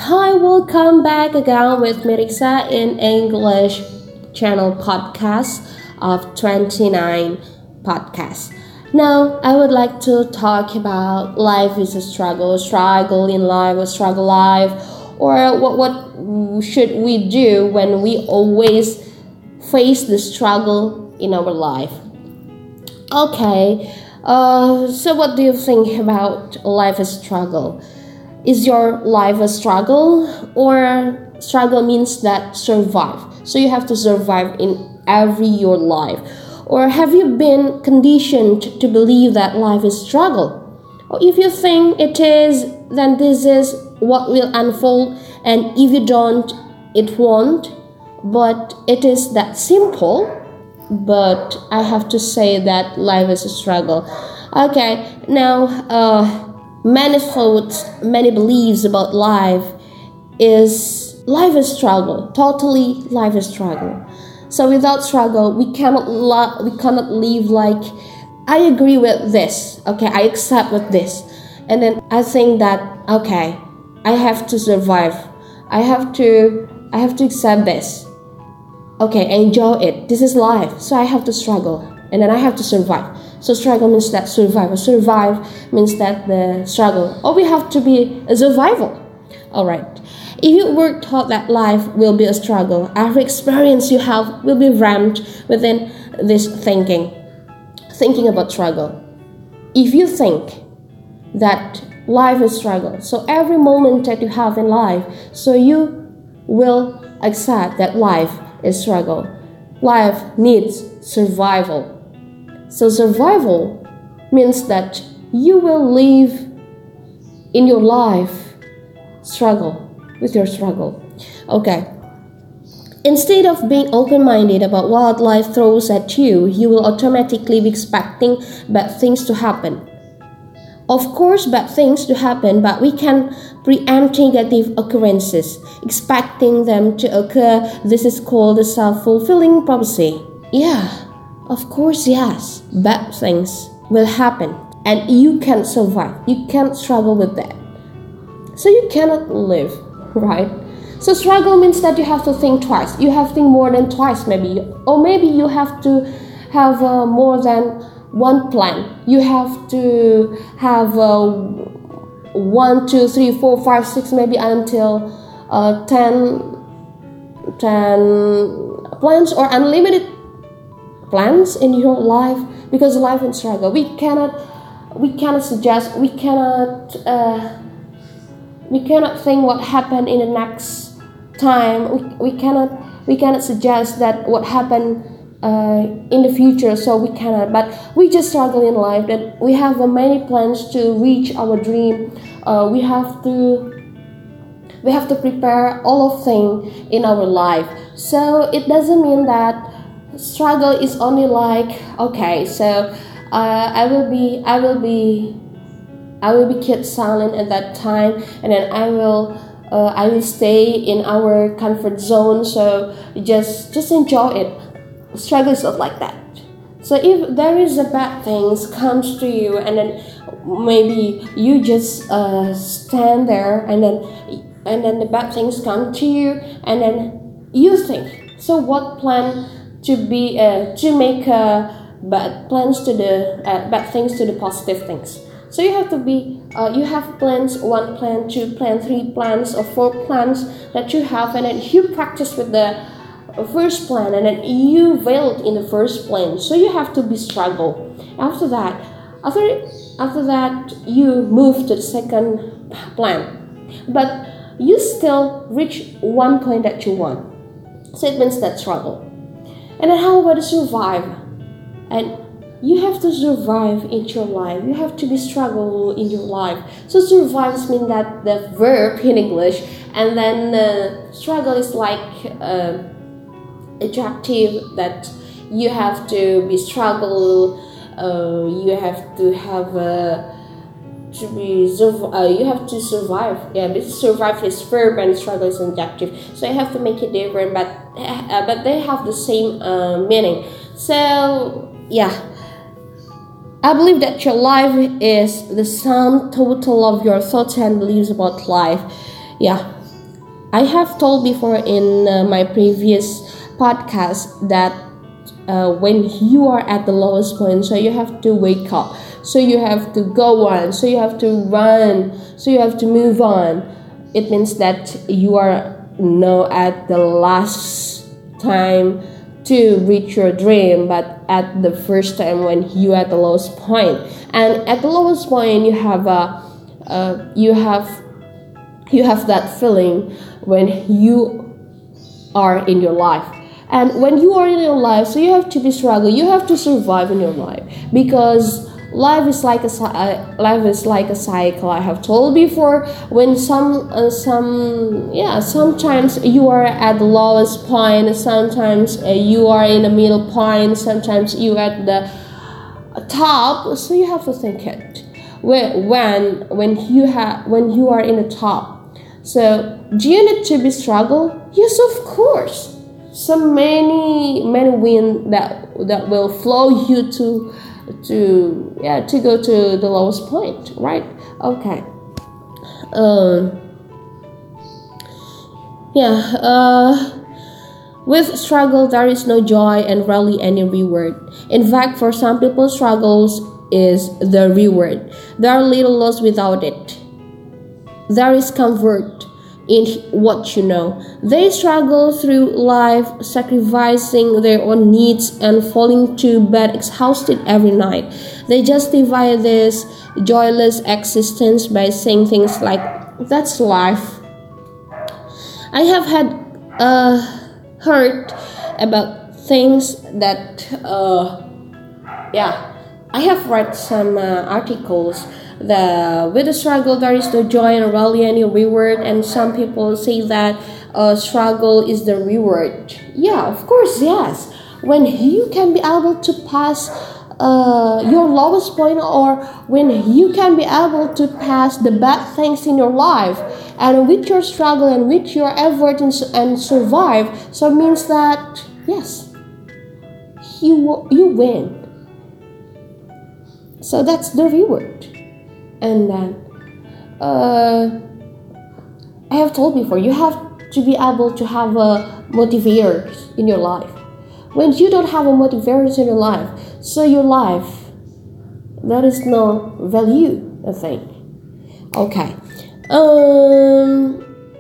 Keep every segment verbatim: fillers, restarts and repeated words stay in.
Hi, welcome back again with Mirisa in English channel podcast of twenty-nine podcast. Now, I would like to talk about life is a struggle, struggle in life, or struggle life, or what what should we do when we always face the struggle in our life. Okay, uh, so what do you think about life as struggle? Is your life a struggle, or struggle means that survive? So you have to survive in every your life. Or have you been conditioned to believe that life is struggle? Or if you think it is, then this is what will unfold, and if you don't, it won't. But it is that simple. But I have to say that life is a struggle. Okay, now uh many thoughts, many beliefs about life is life is struggle. Totally, life is struggle. So without struggle, we cannot lo- we cannot live like I agree with this. Okay, I accept with this, and then I think that okay, I have to survive. I have to I have to accept this. Okay, enjoy it. This is life. So I have to struggle, and then I have to survive. So struggle means that survival. Survive means that the struggle. Or we have to be a survival. Alright. If you were taught that life will be a struggle, every experience you have will be rammed within this thinking. Thinking about struggle. If you think that life is struggle, so every moment that you have in life, so you will accept that life is struggle. Life needs survival. So survival means that you will live in your life struggle with your struggle. Okay. Instead of being open-minded about what life throws at you, you will automatically be expecting bad things to happen. Of course, bad things to happen, but we can preempt negative occurrences, expecting them to occur. This is called the self-fulfilling prophecy. Yeah. Of course, yes, bad things will happen and you can't survive. You can't struggle with that. So you cannot live, right? So struggle means that you have to think twice. You have to think more than twice maybe. Or maybe you have to have uh, more than one plan. You have to have uh, one, two, three, four, five, six, maybe until uh, ten, ten plans or unlimited plans in your life, because life is struggle. We cannot, we cannot suggest, we cannot, uh, we cannot think what happened in the next time. We, we cannot, we cannot suggest that what happened uh, in the future. So we cannot. But we just struggle in life. That we have uh, many plans to reach our dream. Uh, we have to, we have to prepare all of things in our life. So it doesn't mean that struggle is only like okay, so uh, I will be I will be I will be kept silent at that time, and then I will uh, I will stay in our comfort zone. So just just enjoy it. Struggle is not like that. So if there is a bad things comes to you, and then maybe you just uh, stand there, and then and then the bad things come to you, and then you think, so what plan to be uh, to make uh, bad plans to the uh, bad things to the positive things. So you have to be uh, you have plans, one plan, two plan, three plans, or four plans that you have, and then you practice with the first plan, and then you failed in the first plan. So you have to be struggle. After that, after after that you move to the second plan, but you still reach one point that you want. So it means that struggle. And then how about to survive? And you have to survive in your life. You have to be struggle in your life. So survive means that the verb in English, and then uh, struggle is like uh, adjective that you have to be struggle. Uh, you have to have a to be uh, you have to survive. Yeah, this survive is verb and struggle is adjective. So you have to make it different, but uh, but they have the same uh, meaning. So yeah, I believe that your life is the sum total of your thoughts and beliefs about life. Yeah. I have told before in uh, my previous podcast that uh, when you are at the lowest point, so you have to wake up, so you have to go on, so you have to run, so you have to move on. It means that you are now at the last time to reach your dream, but at the first time when you are at the lowest point. And at the lowest point, you have a uh, you have you have that feeling when you are in your life. And when you are in your life, so you have to be struggle, you have to survive in your life, because life is like a uh, life is like a cycle. I have told before, when some uh, some yeah sometimes you are at the lowest point, sometimes uh, you are in the middle point, sometimes you are at the top. So you have to think it when when when you have when you are in the top. So do you need to be struggle? Yes, of course. So many many wind that that will flow you to to yeah to go to the lowest point, right? Okay. Um. Yeah. Uh. With struggle, there is no joy and rarely any reward. In fact, for some people, struggles is the reward. There are little loss without it. There is comfort in what you know. They struggle through life, sacrificing their own needs and falling to bed exhausted every night. They justify this joyless existence by saying things like, "That's life." I have had uh, heard about things that, uh, yeah, I have read some uh, articles. The with the struggle there is no joy and rarely any reward, and some people say that uh, struggle is the reward. Yeah, of course, yes. When you can be able to pass uh, your lowest point, or when you can be able to pass the bad things in your life, and with your struggle and with your effort and, and survive, so it means that yes, you you win. So that's the reward. And then, uh, I have told before, you have to be able to have a motivator in your life. When you don't have a motivator in your life, so your life, there is no value, I think. Okay. Um,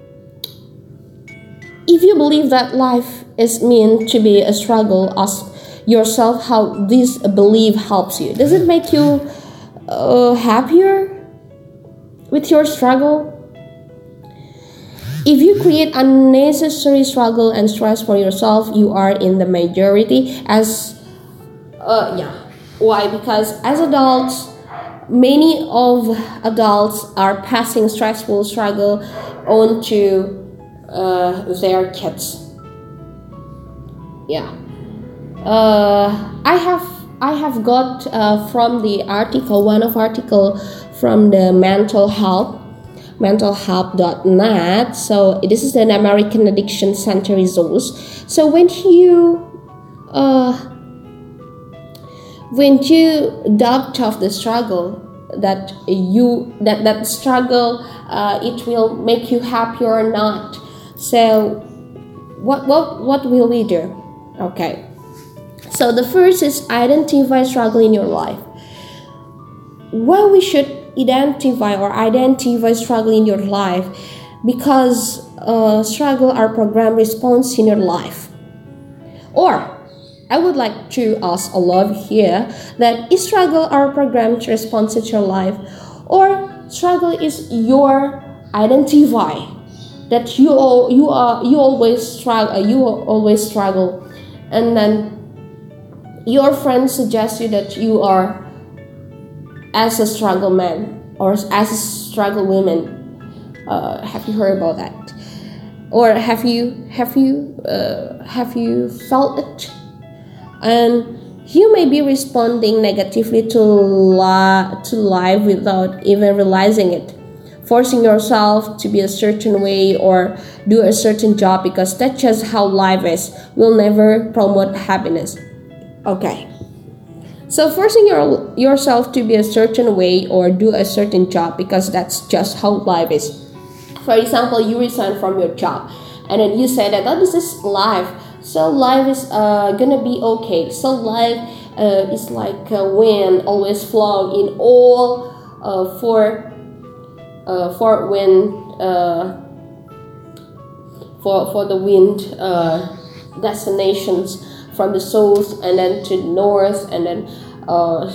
if you believe that life is meant to be a struggle, ask yourself how this belief helps you. Does it make you Uh, happier with your struggle? If you create unnecessary struggle and stress for yourself, you are in the majority. As uh, yeah, why? Because as adults, many of adults are passing stressful struggle on to uh, their kids. Yeah, uh, I have. I have got uh, from the article, one of article from the mental health, mental health dot net. So this is an American Addiction Center resource. So when you, uh, when you doubt of the struggle, that you that that struggle, uh, it will make you happy or not. So what what what will we do? Okay. So the first is identify struggle in your life. Why we should identify or identify struggle in your life? Because uh, struggle are program response in your life. Or I would like to ask all of here that is struggle our programmed response in your life, or struggle is your identify that you you are you always struggle you always struggle, and then your friends suggest you that you are as a struggle man or as a struggle woman. Uh, have you heard about that? Or have you have you uh, have you felt it? And you may be responding negatively to la- to life without even realizing it, forcing yourself to be a certain way or do a certain job because that's just how life is, will never promote happiness. Okay, so forcing your, yourself to be a certain way or do a certain job because that's just how life is. For example, you resign from your job, and then you say that, oh, this is life. So life is uh, gonna be okay. So life uh, is like a wind, always flow in all uh, four uh, four wind uh, for for the wind uh, destinations, from the south and then to the north, and then uh,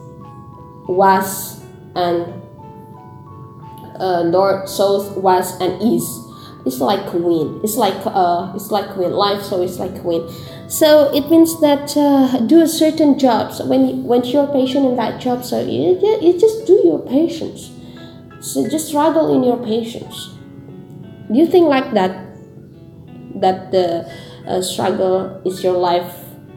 west and uh, north, south, west, and east. It's like wind. It's like uh, it's like wind. Life, so it's like wind. So it means that uh, do a certain job. So when you, when you're patient in that job, so you you just do your patience. So just struggle in your patience. Do you think like that? That the uh, struggle is your life?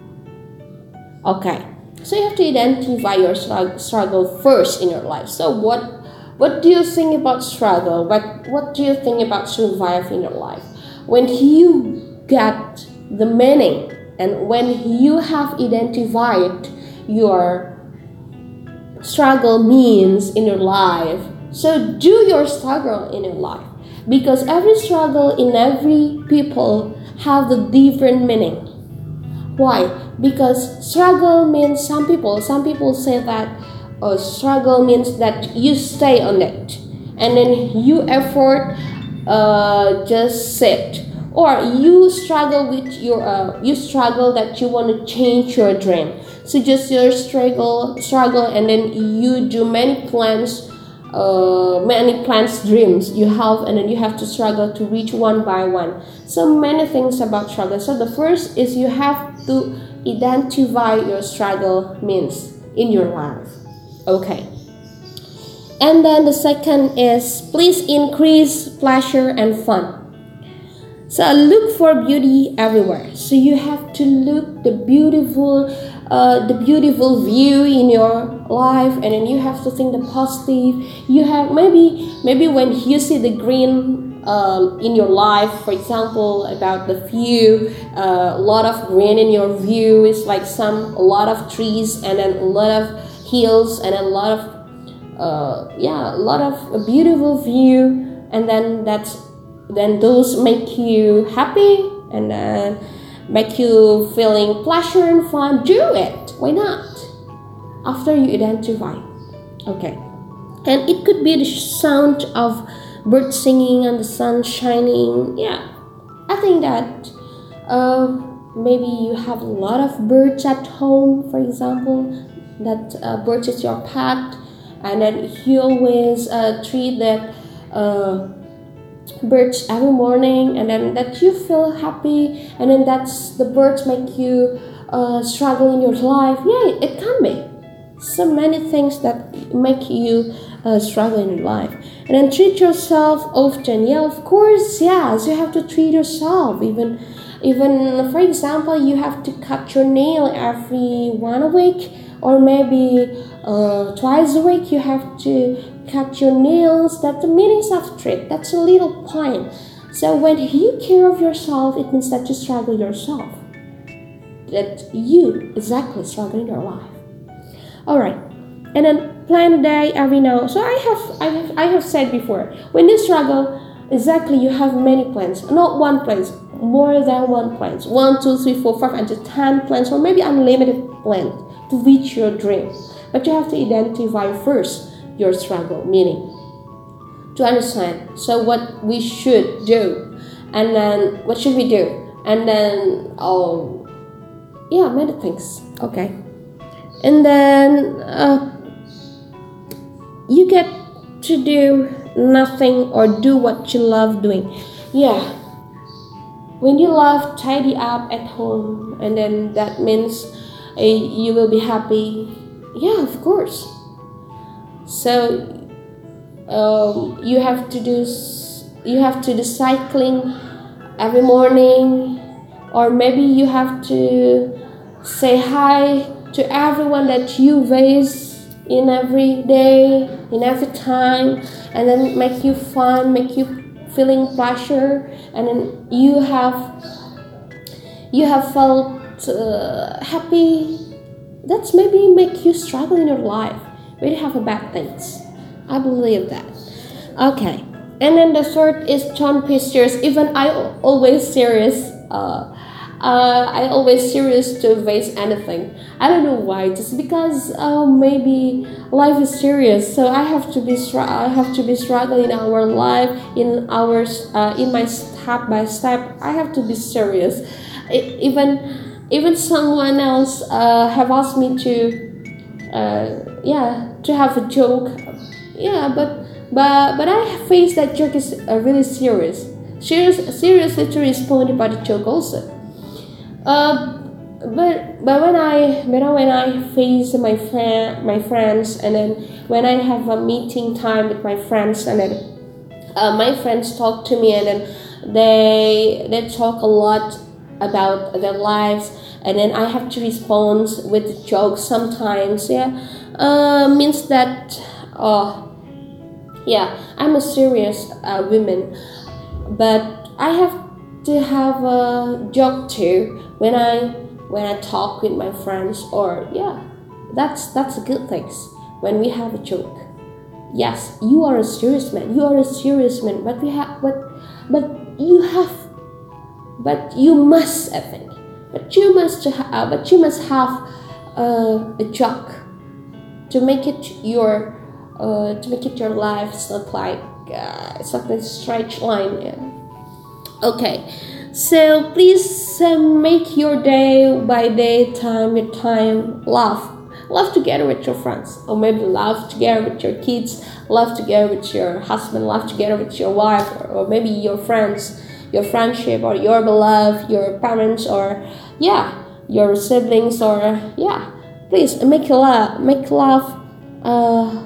Okay. So you have to identify your struggle first in your life. So what? What do you think about struggle? What What do you think about survive in your life? When you get the meaning and when you have identified your struggle means in your life, so do your struggle in your life, because every struggle in every people have the different meaning. Why? Because struggle means some people. Some people say that. Uh, struggle means that you stay on it and then you effort uh, just sit, or you struggle with your uh, you struggle that you want to change your dream. So just your struggle struggle and then you do many plans, uh, many plans dreams you have, and then you have to struggle to reach one by one. So many things about struggle. So the first is you have to identify your struggle means in your life. Okay. And then the second is please increase pleasure and fun. So look for beauty everywhere. So you have to look the beautiful, uh, the beautiful view in your life, and then you have to think the positive. You have maybe maybe when you see the green um, in your life, for example, about the view, uh, a lot of green in your view is like some a lot of trees and then a lot of hills and a lot of uh, yeah a lot of a beautiful view, and then that's then those make you happy and then make you feeling pleasure and fun. Do it, why not, after you identify. Okay. And it could be the sound of birds singing and the sun shining. Yeah, I think that uh, maybe you have a lot of birds at home, for example, that uh, birds is your pet, and then you always uh, treat that uh, birds every morning, and then that you feel happy, and then that's the birds make you uh, struggle in your life. Yeah, it can be so many things that make you uh, struggle in your life. And then treat yourself often. Yeah, of course, yes, you have to treat yourself. Even even for example, you have to cut your nail every one a week, or maybe uh, twice a week you have to cut your nails. That's the meanings of treat. That's a little point. So when you care of yourself, it means that you struggle yourself, that you exactly struggle in your life. All right. And then plan a day every now. So I have, I have, I have said before, when you struggle, exactly, you have many plans, not one plans, more than one plans, one, two, three, four, five, and to ten plans, or maybe unlimited plans to reach your dream. But you have to identify first your struggle, meaning to understand. So what we should do, and then what should we do, and then oh, yeah, many things. Okay, and then uh, you get to do nothing or do what you love doing. Yeah, when you love tidy up at home, and then that means uh, you will be happy. Yeah, of course. So um, you have to do you have to do cycling every morning, or maybe you have to say hi to everyone that you face in every day, in every time, and then make you fun, make you feeling pleasure, and then you have you have felt uh, happy. That's maybe make you struggle in your life. We have a bad things. I believe that. Okay. And then the third is don't be serious. Even I always serious. Uh, uh, I always serious to face anything. I don't know why. Just because uh, maybe life is serious, so I have to be str- I have to be struggling in our life, in our uh, in my step by step. I have to be serious. It, even even someone else uh, have asked me to uh, yeah to have a joke. Yeah, but but but I face that joke is uh, really serious. Serious seriously to respond about the joke also. Uh, but but when I but when I face my friend my friends, and then when I have a meeting time with my friends, and then uh, my friends talk to me, and then they they talk a lot about their lives, and then I have to respond with jokes sometimes. Yeah, uh, means that oh yeah, I'm a serious uh, woman, but I have to have a joke too when I when I talk with my friends. Or yeah, that's that's a good thing when we have a joke. Yes, you are a serious man. You are a serious man, but we have but but you have but you must I think but you must ha- uh, but you must have uh, a joke to make it your uh, to make it your life. It's not like uh, it's not a straight line. Yeah. Okay, so please uh, make your day by day, time with time, laugh. Laugh together with your friends, or maybe laugh together with your kids, laugh together with your husband, laugh together with your wife, or, or maybe your friends, your friendship, or your beloved, your parents, or yeah, your siblings, or yeah. Please make laugh, make laugh, uh,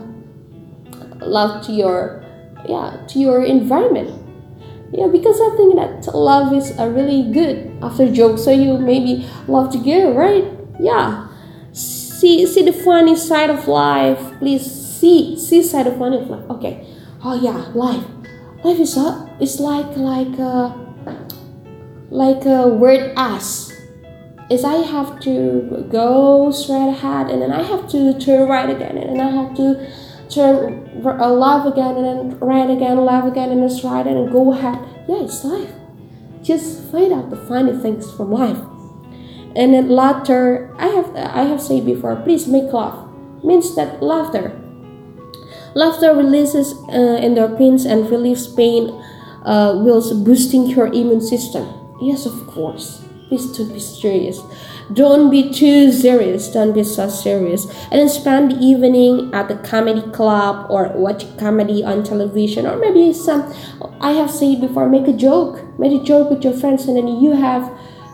laugh to your yeah to your environment. Yeah, because I think that love is a really good after joke. So you maybe love together, right? Yeah. See, see the funny side of life. Please see, see side of funny of life. Okay. Oh yeah, life. Life is a, it's like like a, like a word ass. Is I have to go straight ahead, and then I have to turn right again, and then I have to turn uh, left again, and then right again, left again, and then straight, and then go ahead. Yeah, it's life. Just find out the funny things from life. And then laughter, I have I have said before, please make laugh. Means that laughter. Laughter releases uh, endorphins and relieves pain, uh, whilst boosting your immune system. Yes, of course. Please don't be serious. Don't be too serious. Don't be so serious. And then spend the evening at the comedy club, or watch comedy on television, or maybe some. I have said before, make a joke. Make a joke with your friends, and then you have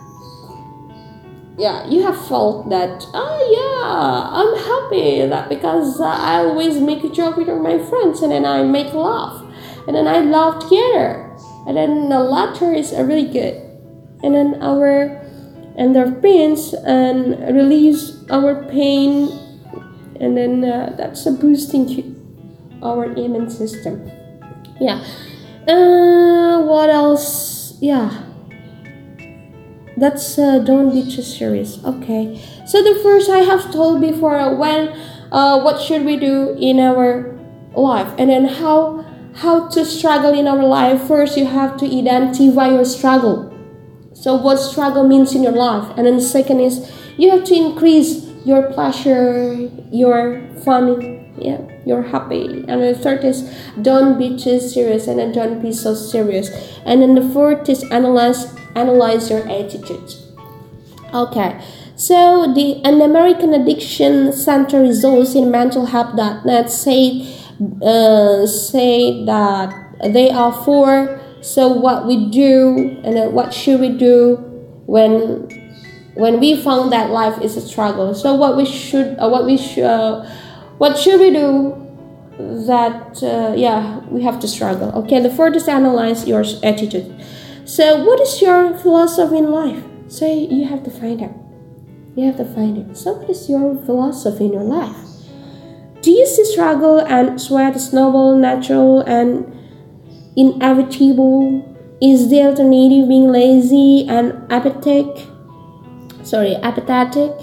yeah you have felt that oh yeah I'm happy that because uh, I always make a joke with my friends, and then I make laugh, and then I laugh together, and then the laughter is uh, really good, and then our endorphins and release our pain, and then uh, that's a boosting to our immune system. Yeah. Uh, what else? Yeah. That's uh, don't be too serious. Okay. So the first I have told before uh, when uh, what should we do in our life, and then how how to struggle in our life. First you have to identify your struggle. So what struggle means in your life, and then the second is you have to increase your pleasure, your fun, yeah, you're happy, and the third is don't be too serious, and then don't be so serious, and then the fourth is analyze analyze your attitude. Okay, so the an American Addiction Center results in mental health dot net say uh, say that they are four. So what we do, and then what should we do when when we found that life is a struggle? So what we should uh, what we should uh, what should we do that uh, yeah we have to struggle. Okay, the first is analyze your attitude. So what is your philosophy in life? So you have to find out. You have to find it. So what is your philosophy in your life? Do you see struggle and sweat as noble, natural, and inevitable? Is the alternative being lazy and apathetic? Sorry, apathetic?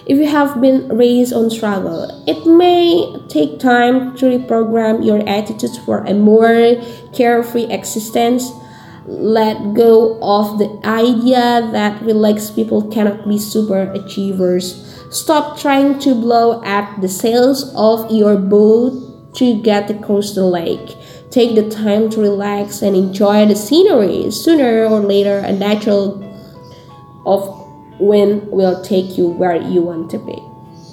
If you have been raised on struggle, it may take time to reprogram your attitudes for a more carefree existence. Let go of the idea that relaxed people cannot be super achievers. Stop trying to blow up the sails of your boat to get across the lake. Take the time to relax and enjoy the scenery. Sooner or later, a natural of wind will take you where you want to be.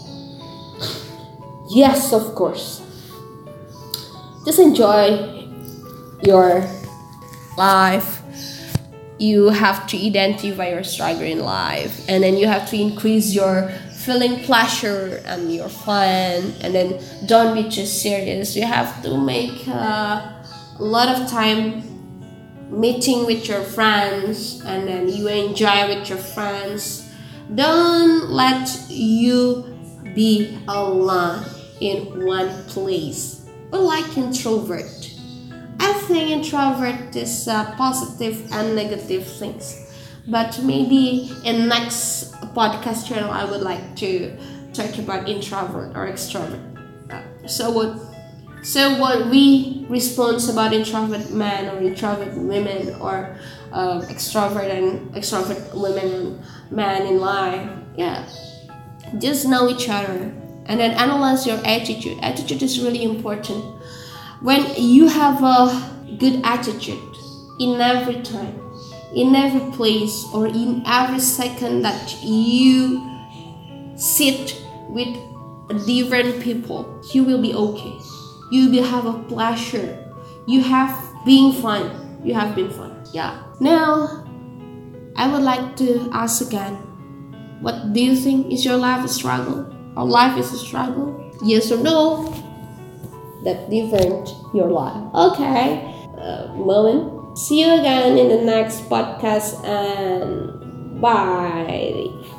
Yes, of course. Just enjoy your life. You have to identify your struggle in life, and then you have to increase your feeling pleasure and your fun, and then don't be too serious. You have to make uh, a lot of time meeting with your friends, and then you enjoy with your friends. Don't let you be alone in one place. Or like introvert. I think introvert is uh, positive and negative things. But maybe in next podcast channel, I would like to talk about introvert or extrovert. Uh, so what? So what we respond about introvert men or introvert women or uh, extrovert and extrovert women and men in life? Yeah, just know each other and then analyze your attitude. Attitude is really important. When you have a good attitude in every time, in every place, or in every second that you sit with different people, you will be okay. You will have a pleasure. You have being fun. You have been fun. Yeah. Now, I would like to ask again, what do you think? Is your life a struggle? Or life is a struggle? Yes or no? That different your life. Okay. Uh, moment. See you again in the next podcast and bye.